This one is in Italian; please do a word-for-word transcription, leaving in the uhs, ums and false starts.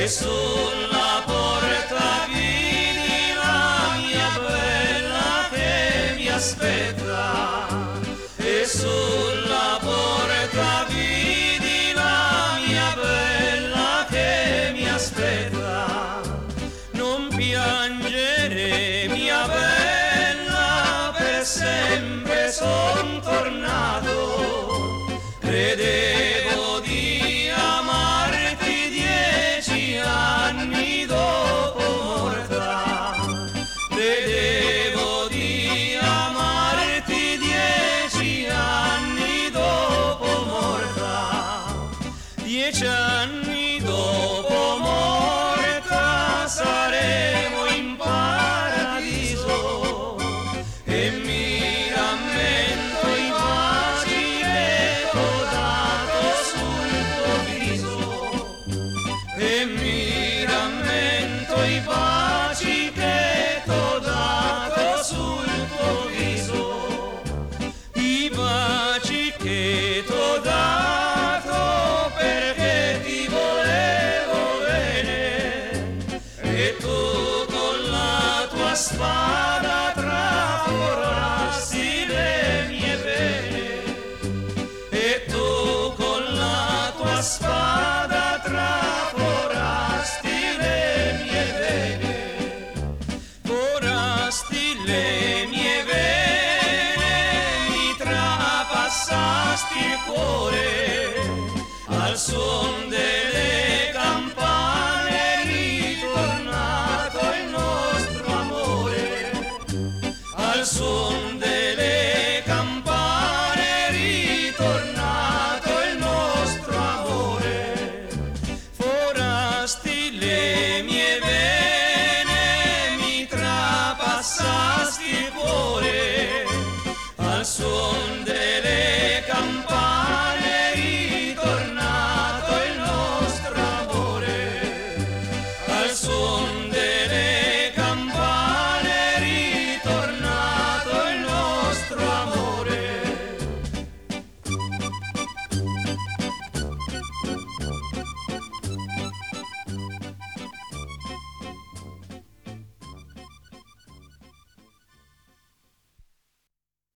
e sulla porta vidi la mia bella che mi aspetta, e sulla porta vidi la mia bella che mi aspetta. Non piangere mia bella, per sempre son tornato, credevo di amarti dieci anni dopo morta, credevo di amarti dieci anni dopo morta, dieci anni dopo morta saremo in paradiso, e mi rammento i baci che t'ho dato sul tuo viso, e mi rammento i baci che t'ho dato sul tuo viso, i baci che t'ho dato perché ti volevo bene, e tu con la tua spalla